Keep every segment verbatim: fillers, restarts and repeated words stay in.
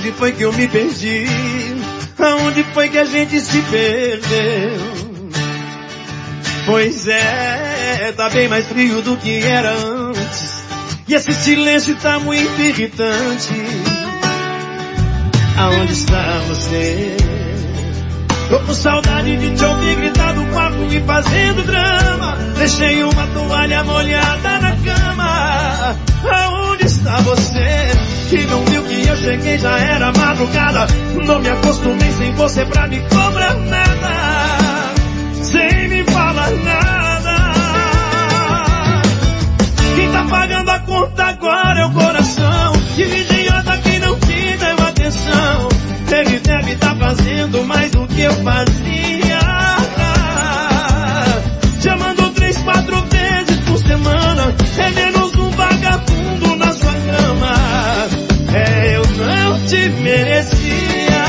Aonde foi que eu me perdi? Aonde foi que a gente se perdeu? Pois é, tá bem mais frio do que era antes, e esse silêncio tá muito irritante. Aonde está você? Tô com saudade de te ouvir gritar do quarto e fazendo drama. Deixei uma toalha molhada na cama. Aonde está você? Que não viu que eu cheguei, já era madrugada. Não me acostumei sem você pra me cobrar nada, sem me falar nada. Quem tá pagando a conta agora é o coração. Que idiota que não te deu atenção. Ele deve tá fazendo mais do que eu fazia, chamando três, quatro vezes por semana. É menos um vagabundo na sua cama. É, eu não te merecia.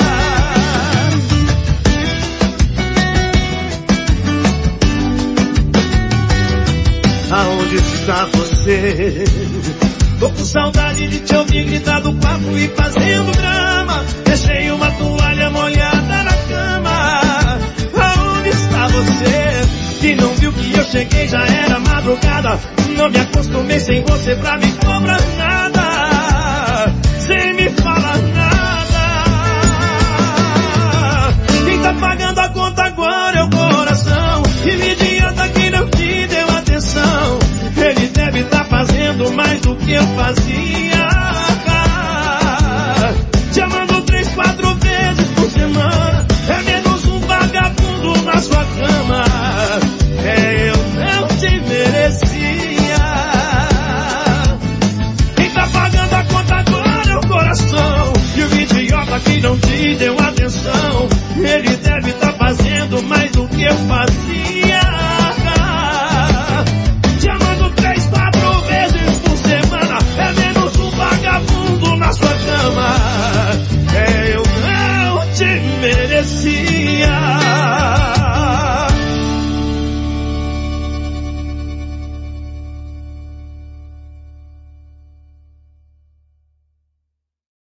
Aonde está você? Tô com saudade de te ouvir gritar do quarto e fazendo drama. Deixei uma toalha molhada na cama. Aonde está você? Que não viu que eu cheguei, já era madrugada. Não me acostumei sem você pra me cobrar nada, sem me falar nada. Quem tá pagando a conta agora é o coração. Que me idiota que não te deu atenção. Ele deve tá fazendo mais do que eu fazia, chamando três, quatro vezes por semana. É menos um vagabundo na sua cama. É, eu não te merecia. Quem tá pagando a conta agora é o coração. E o idiota que não te deu atenção. Ele deve tá fazendo mais do que eu fazia, chamando três, quatro vezes por semana. É menos um vagabundo na sua cama. É, eu não te merecia.